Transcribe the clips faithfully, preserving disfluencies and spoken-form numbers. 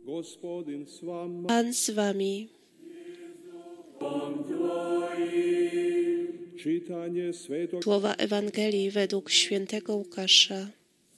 Pan z wami. Słowa Ewangelii według świętego Łukasza.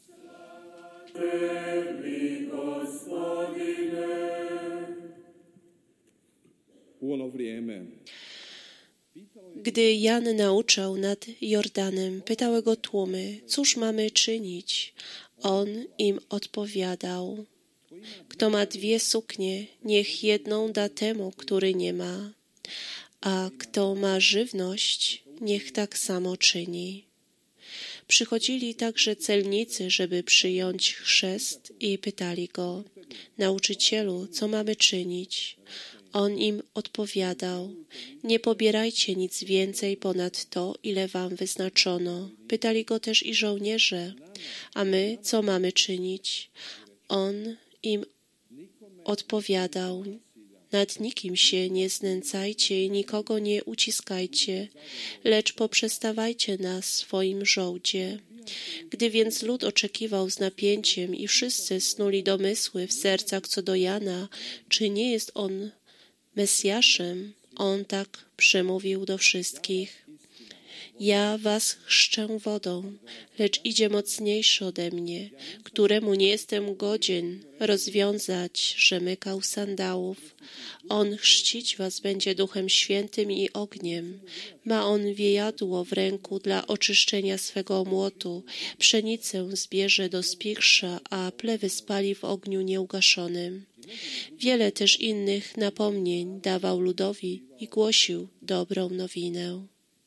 Gdy Jan nauczał nad Jordanem, pytały go tłumy, cóż mamy czynić? On im odpowiadał, kto ma dwie suknie, niech jedną da temu, który nie ma, a kto ma żywność, niech tak samo czyni. Przychodzili także celnicy, żeby przyjąć chrzest i pytali go, nauczycielu, co mamy czynić? On im odpowiadał, nie pobierajcie nic więcej ponad to, ile wam wyznaczono. Pytali go też i żołnierze, a my co mamy czynić? On im odpowiadał, nad nikim się nie znęcajcie i nikogo nie uciskajcie, lecz poprzestawajcie na swoim żołdzie. Gdy więc lud oczekiwał z napięciem i wszyscy snuli domysły w sercach co do Jana, czy nie jest on Mesjaszem, on tak przemówił do wszystkich. Ja was chrzczę wodą, lecz idzie mocniejszy ode mnie, któremu nie jestem godzien rozwiązać rzemykał sandałów. On chrzcić was będzie Duchem Świętym i ogniem. Ma on wiejadło w ręku dla oczyszczenia swego młotu. Pszenicę zbierze do spichrza, a plewy spali w ogniu nieugaszonym. Wiele też innych napomnień dawał ludowi i głosił dobrą nowinę.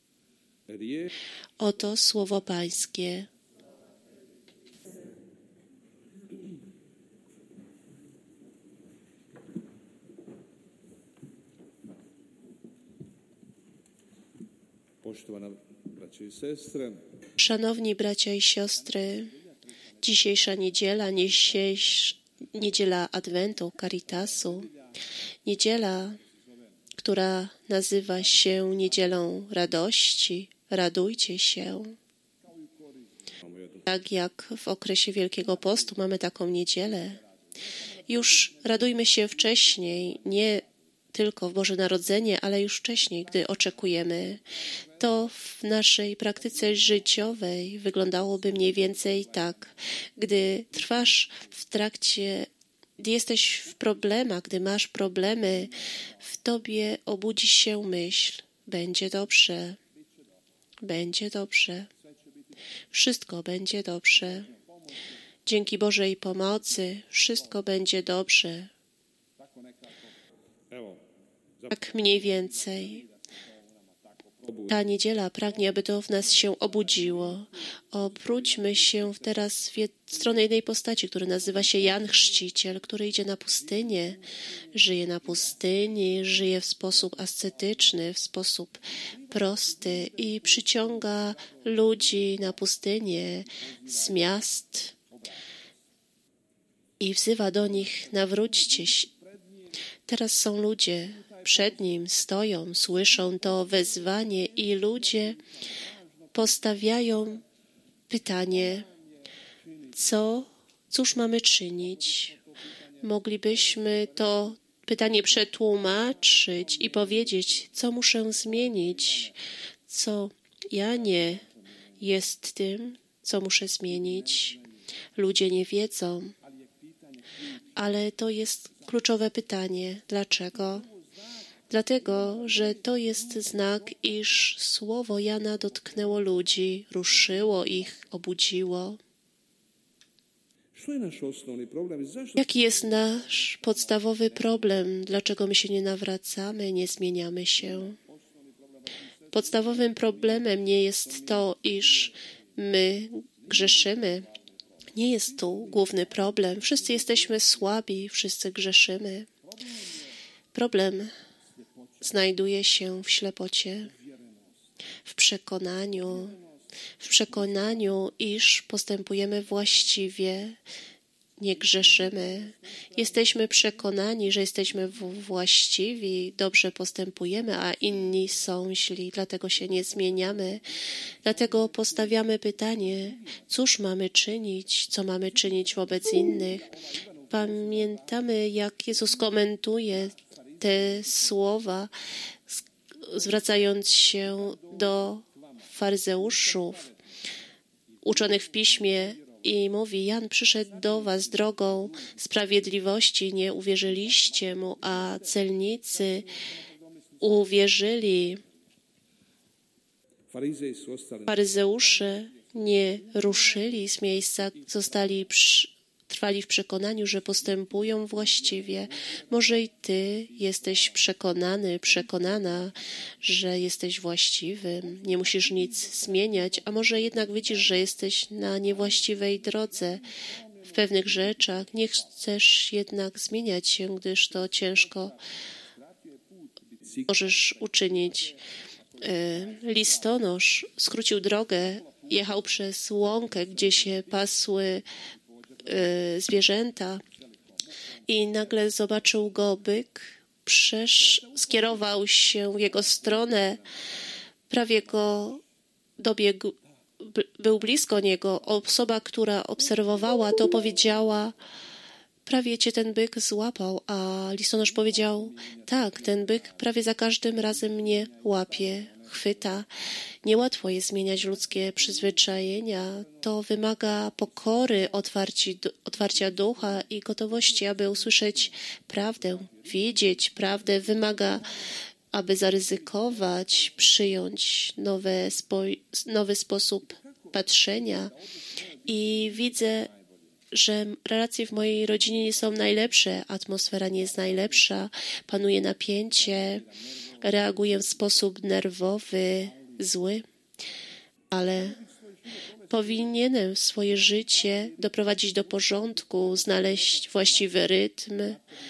Oto słowo Pańskie. Szanowni bracia i siostry, dzisiejsza niedziela, niedziela Adwentu, Caritasu, niedziela, która nazywa się Niedzielą Radości, radujcie się. Tak jak w okresie Wielkiego Postu mamy taką niedzielę. Już radujmy się wcześniej, nie tylko w Boże Narodzenie, ale już wcześniej, gdy oczekujemy. To w naszej praktyce życiowej wyglądałoby mniej więcej tak. Gdy trwasz w trakcie, gdy jesteś w problemach, gdy masz problemy, w tobie obudzi się myśl, będzie dobrze, będzie dobrze, wszystko będzie dobrze. Dzięki Bożej pomocy wszystko będzie dobrze. Tak mniej więcej. Ta niedziela pragnie, aby to w nas się obudziło. Obróćmy się teraz w stronę jednej postaci, która nazywa się Jan Chrzciciel, który idzie na pustynię, żyje na pustyni, żyje w sposób ascetyczny, w sposób prosty i przyciąga ludzi na pustynię z miast i wzywa do nich, nawróćcie się. Teraz są ludzie, przed nim stoją, słyszą to wezwanie i ludzie postawiają pytanie, co, cóż mamy czynić? Moglibyśmy to pytanie przetłumaczyć i powiedzieć, co muszę zmienić, co ja nie jest tym, co muszę zmienić. Ludzie nie wiedzą, ale to jest kluczowe pytanie. Dlaczego? Dlatego, że to jest znak, iż słowo Jana dotknęło ludzi, ruszyło ich, obudziło. Jaki jest nasz podstawowy problem? Dlaczego my się nie nawracamy, nie zmieniamy się? Podstawowym problemem nie jest to, iż my grzeszymy. Nie jest tu główny problem. Wszyscy jesteśmy słabi, wszyscy grzeszymy. Problem znajduje się w ślepocie, w przekonaniu, w przekonaniu, iż postępujemy właściwie, nie grzeszymy. Jesteśmy przekonani, że jesteśmy właściwi, dobrze postępujemy, a inni są źli, dlatego się nie zmieniamy. Dlatego postawiamy pytanie, cóż mamy czynić, co mamy czynić wobec innych. pamiętamy, jak Jezus komentuje te słowa, zwracając się do faryzeuszów uczonych w piśmie i mówi: Jan przyszedł do was drogą sprawiedliwości, nie uwierzyliście mu, a celnicy uwierzyli. Faryzeusze nie ruszyli z miejsca, zostali przy, trwali w przekonaniu, że postępują właściwie. Może i ty jesteś przekonany, przekonana, że jesteś właściwym, nie musisz nic zmieniać, a może jednak widzisz, że jesteś na niewłaściwej drodze w pewnych rzeczach. Nie chcesz jednak zmieniać się, gdyż to ciężko możesz uczynić. Listonosz skrócił drogę, jechał przez łąkę, gdzie się pasły zwierzęta i nagle zobaczył go byk, przesz, skierował się w jego stronę, prawie go dobiegł, był blisko niego. Osoba, która obserwowała to, powiedziała: prawie cię ten byk złapał, a listonosz powiedział: tak, ten byk prawie za każdym razem mnie łapie, chwyta. Niełatwo jest zmieniać ludzkie przyzwyczajenia. To wymaga pokory, otwarci, otwarcia ducha i gotowości, aby usłyszeć prawdę, wiedzieć prawdę. Wymaga, aby zaryzykować, przyjąć nowe spo- nowy sposób patrzenia. I widzę, że relacje w mojej rodzinie nie są najlepsze, atmosfera nie jest najlepsza, panuje napięcie, reaguję w sposób nerwowy, zły, ale powinienem swoje życie doprowadzić do porządku, znaleźć właściwy rytm,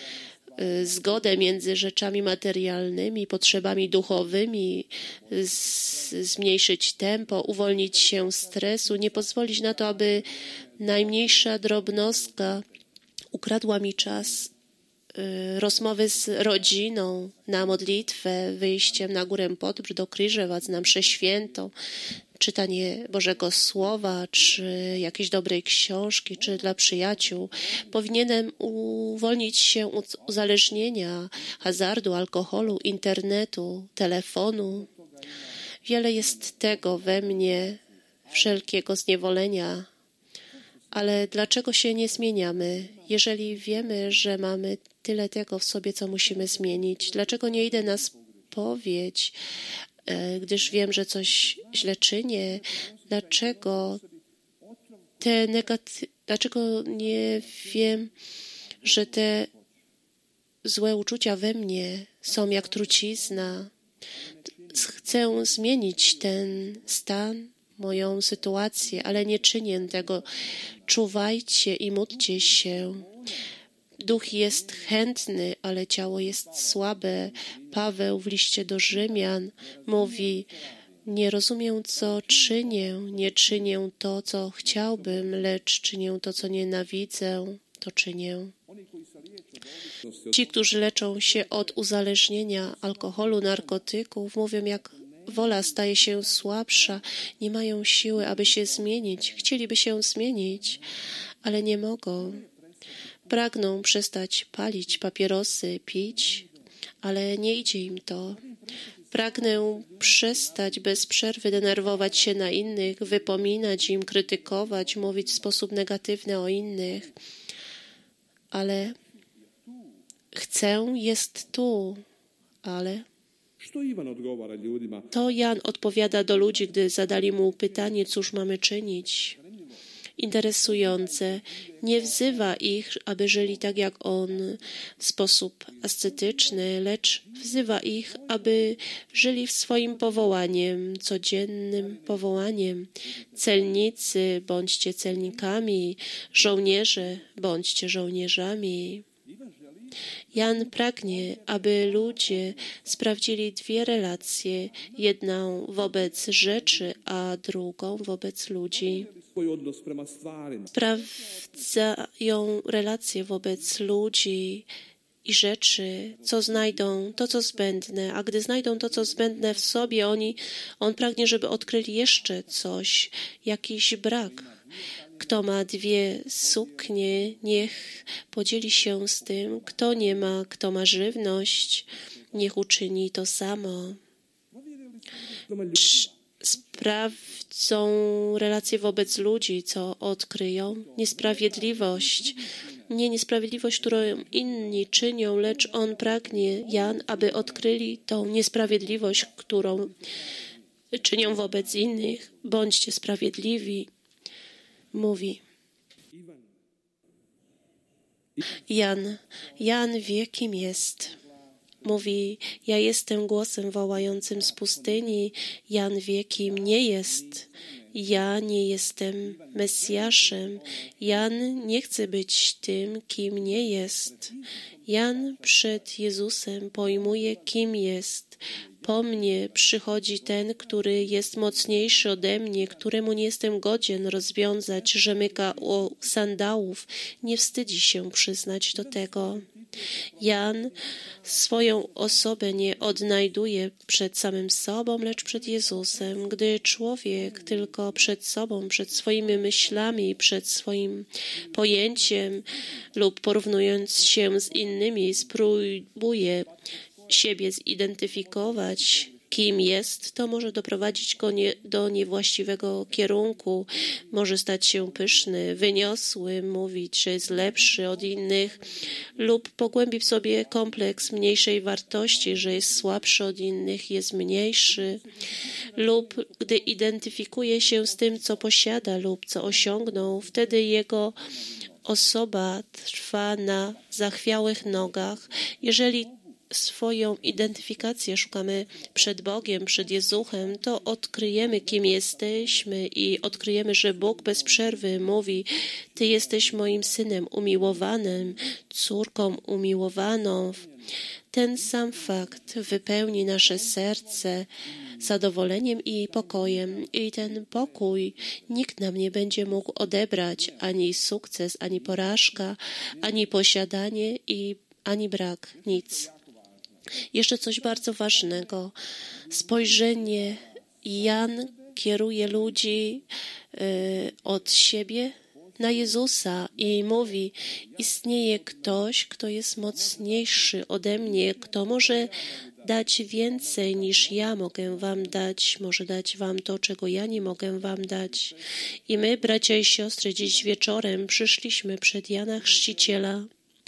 zgodę między rzeczami materialnymi, potrzebami duchowymi, z, zmniejszyć tempo, uwolnić się z stresu, nie pozwolić na to, aby najmniejsza drobnostka ukradła mi czas y, rozmowy z rodziną, na modlitwę, wyjściem na górę Podbrz do Kryżewac, na mszę świętą, czytanie Bożego Słowa, czy jakiejś dobrej książki, czy dla przyjaciół. Powinienem uwolnić się od uzależnienia, hazardu, alkoholu, internetu, telefonu. Wiele jest tego we mnie, wszelkiego zniewolenia. Ale dlaczego się nie zmieniamy, jeżeli wiemy, że mamy tyle tego w sobie, co musimy zmienić? Dlaczego nie idę na spowiedź, gdyż wiem, że coś źle czynię? Dlaczego te negaty- Dlaczego nie wiem, że te złe uczucia we mnie są jak trucizna? Chcę zmienić ten stan, moją sytuację, ale nie czynię tego. Czuwajcie i módlcie się. Duch jest chętny, ale ciało jest słabe. Paweł w liście do Rzymian mówi: nie rozumiem, co czynię, nie czynię to, co chciałbym, lecz czynię to, co nienawidzę, to czynię. Ci, którzy leczą się od uzależnienia alkoholu, narkotyków, mówią, jak wola staje się słabsza, nie mają siły, aby się zmienić. Chcieliby się zmienić, ale nie mogą. Pragną przestać palić papierosy, pić, ale nie idzie im to. Pragnę przestać bez przerwy denerwować się na innych, wypominać im, krytykować, mówić w sposób negatywny o innych, ale chcę jest tu, ale to Jan odpowiada do ludzi, gdy zadali mu pytanie, cóż mamy czynić. Interesujące. Nie wzywa ich, aby żyli tak jak on w sposób ascetyczny, lecz wzywa ich, aby żyli w swoim powołaniem, codziennym powołaniem. Celnicy, bądźcie celnikami, żołnierze, bądźcie żołnierzami. Jan pragnie, aby ludzie sprawdzili dwie relacje, jedną wobec rzeczy, a drugą wobec ludzi. Sprawdzają relacje wobec ludzi i rzeczy, co znajdą, to co zbędne, a gdy znajdą to, co zbędne w sobie, oni, on pragnie, żeby odkryli jeszcze coś, jakiś brak. Kto ma dwie suknie, niech podzieli się z tym. Kto nie ma, kto ma żywność, niech uczyni to samo. Sprawdzą relacje wobec ludzi, co odkryją niesprawiedliwość. Nie niesprawiedliwość, którą inni czynią, lecz on pragnie, Jan, aby odkryli tą niesprawiedliwość, którą czynią wobec innych. Bądźcie sprawiedliwi, mówi. Jan, Jan wie, kim jest. Mówi, ja jestem głosem wołającym z pustyni. Jan wie, kim nie jest. Ja nie jestem Mesjaszem. Jan nie chce być tym, kim nie jest. Jan przed Jezusem pojmuje, kim jest. Po mnie przychodzi ten, który jest mocniejszy ode mnie, któremu nie jestem godzien rozwiązać rzemyka u sandałów. Nie wstydzi się przyznać do tego. Jan swoją osobę nie odnajduje przed samym sobą, lecz przed Jezusem. Gdy człowiek tylko przed sobą, przed swoimi myślami, przed swoim pojęciem lub porównując się z innymi, spróbuje siebie zidentyfikować, kim jest, to może doprowadzić go nie, do niewłaściwego kierunku. Może stać się pyszny, wyniosły, mówić, że jest lepszy od innych lub pogłębi w sobie kompleks mniejszej wartości, że jest słabszy od innych, jest mniejszy lub gdy identyfikuje się z tym, co posiada lub co osiągnął, wtedy jego osoba trwa na zachwiałych nogach. Jeżeli swoją identyfikację szukamy przed Bogiem, przed Jezusem, to odkryjemy, kim jesteśmy i odkryjemy, że Bóg bez przerwy mówi: Ty jesteś moim synem umiłowanym, córką umiłowaną. Ten sam fakt wypełni nasze serce zadowoleniem i pokojem. I ten pokój nikt nam nie będzie mógł odebrać, ani sukces, ani porażka, ani posiadanie i ani brak, nic. Jeszcze coś bardzo ważnego. Spojrzenie Jan kieruje ludzi y, od siebie na Jezusa i mówi: istnieje ktoś, kto jest mocniejszy ode mnie, kto może dać więcej niż ja mogę wam dać, może dać wam to, czego ja nie mogę wam dać. I my, bracia i siostry, dziś wieczorem przyszliśmy przed Jana Chrzciciela.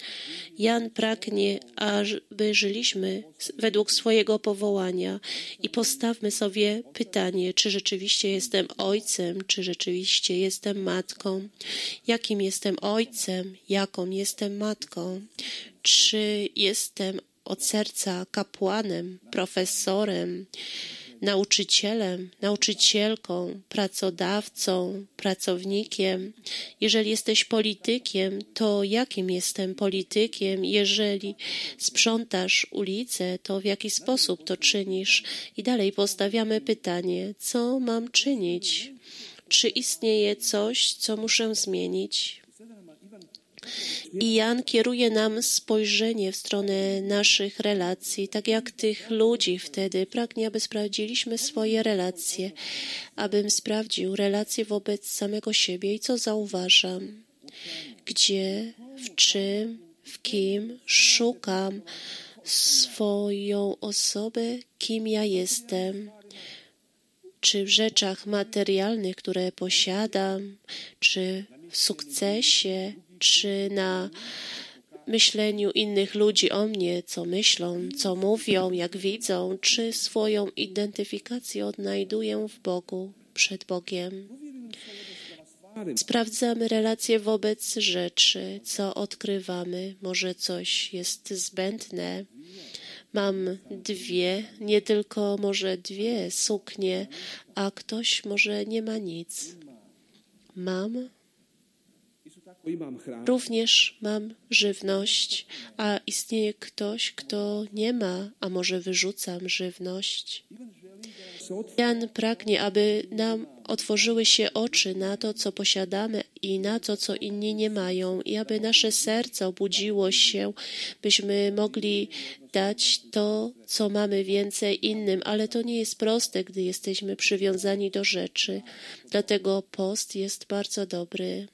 Jan pragnie, aby żyliśmy według swojego powołania i postawmy sobie pytanie, czy rzeczywiście jestem ojcem, czy rzeczywiście jestem matką. Jakim jestem ojcem, jaką jestem matką? Czy jestem od serca kapłanem, profesorem, nauczycielem, nauczycielką, pracodawcą, pracownikiem. Jeżeli jesteś politykiem, to jakim jestem politykiem? Jeżeli sprzątasz ulicę, to w jaki sposób to czynisz? I dalej postawiamy pytanie, co mam czynić? Czy istnieje coś, co muszę zmienić? I Jan kieruje nam spojrzenie w stronę naszych relacji, tak jak tych ludzi wtedy. Pragnie, aby sprawdziliśmy swoje relacje, abym sprawdził relacje wobec samego siebie i co zauważam, gdzie, w czym, w kim szukam swoją osobę, kim ja jestem. Czy w rzeczach materialnych, które posiadam, czy w sukcesie, czy na myśleniu innych ludzi o mnie, co myślą, co mówią, jak widzą, czy swoją identyfikację odnajduję w Bogu, przed Bogiem. Sprawdzamy relacje wobec rzeczy, co odkrywamy. Może coś jest zbędne. Mam dwie, nie tylko może dwie suknie, a ktoś może nie ma nic. Mam Również mam żywność, a istnieje ktoś, kto nie ma, a może wyrzucam żywność. Jan pragnie, aby nam otworzyły się oczy na to, co posiadamy i na to, co inni nie mają, i aby nasze serce obudziło się, byśmy mogli dać to, co mamy więcej innym, ale to nie jest proste, gdy jesteśmy przywiązani do rzeczy. Dlatego post jest bardzo dobry.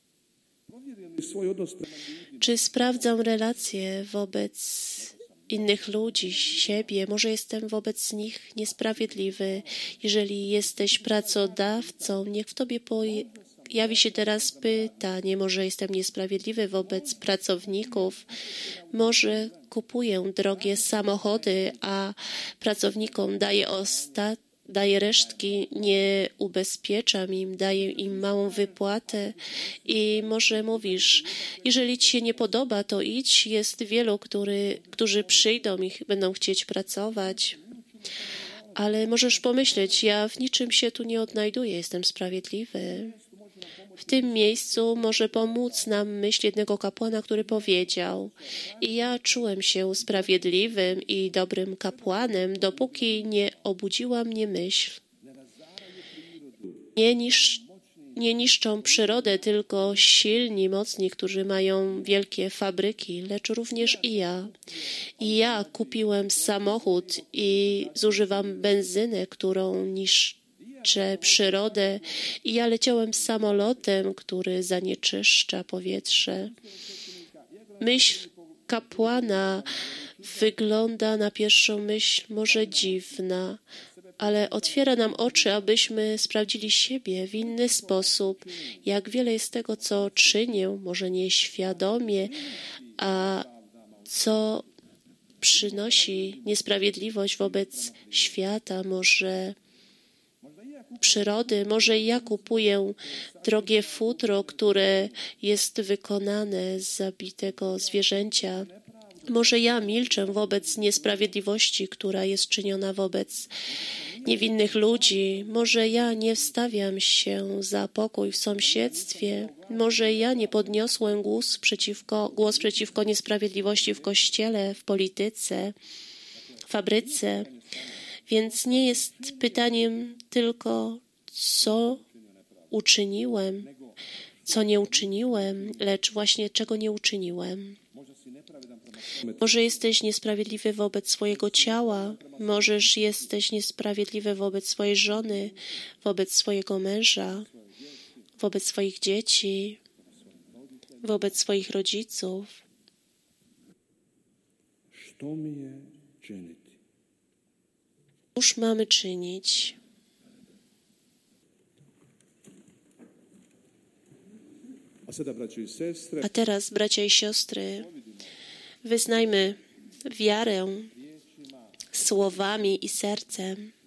Czy sprawdzam relacje wobec innych ludzi, siebie? Może jestem wobec nich niesprawiedliwy. Jeżeli jesteś pracodawcą, niech w tobie pojawi się teraz pytanie, może jestem niesprawiedliwy wobec pracowników, może kupuję drogie samochody, a pracownikom daję ostatnie, daję resztki, nie ubezpieczam im, daję im małą wypłatę i może mówisz, jeżeli ci się nie podoba, to idź, jest wielu, który, którzy przyjdą i będą chcieć pracować. Ale możesz pomyśleć, ja w niczym się tu nie odnajduję, jestem sprawiedliwy. W tym miejscu może pomóc nam myśl jednego kapłana, który powiedział: i ja czułem się sprawiedliwym i dobrym kapłanem, dopóki nie obudziła mnie myśl. Nie, nisz, nie niszczą przyrodę tylko silni, mocni, którzy mają wielkie fabryki, lecz również i ja. I ja kupiłem samochód i zużywam benzynę, którą niszczę przyrodę, i ja leciałem samolotem, który zanieczyszcza powietrze. Myśl kapłana wygląda na pierwszą myśl może dziwna, ale otwiera nam oczy, abyśmy sprawdzili siebie w inny sposób. Jak wiele jest tego, co czynię, może nieświadomie, a co przynosi niesprawiedliwość wobec świata, może przyrody. Może ja kupuję drogie futro, które jest wykonane z zabitego zwierzęcia. Może ja milczę wobec niesprawiedliwości, która jest czyniona wobec niewinnych ludzi. Może ja nie wstawiam się za pokój w sąsiedztwie. Może ja nie podniosłem głos przeciwko, głos przeciwko niesprawiedliwości w kościele, w polityce, w fabryce. Więc nie jest pytaniem tylko, co uczyniłem, co nie uczyniłem, lecz właśnie czego nie uczyniłem. Może jesteś niesprawiedliwy wobec swojego ciała, możesz jesteś niesprawiedliwy wobec swojej żony, wobec swojego męża, wobec swoich dzieci, wobec swoich rodziców. Cóż mamy czynić? A teraz, bracia i siostry, wyznajmy wiarę słowami i sercem.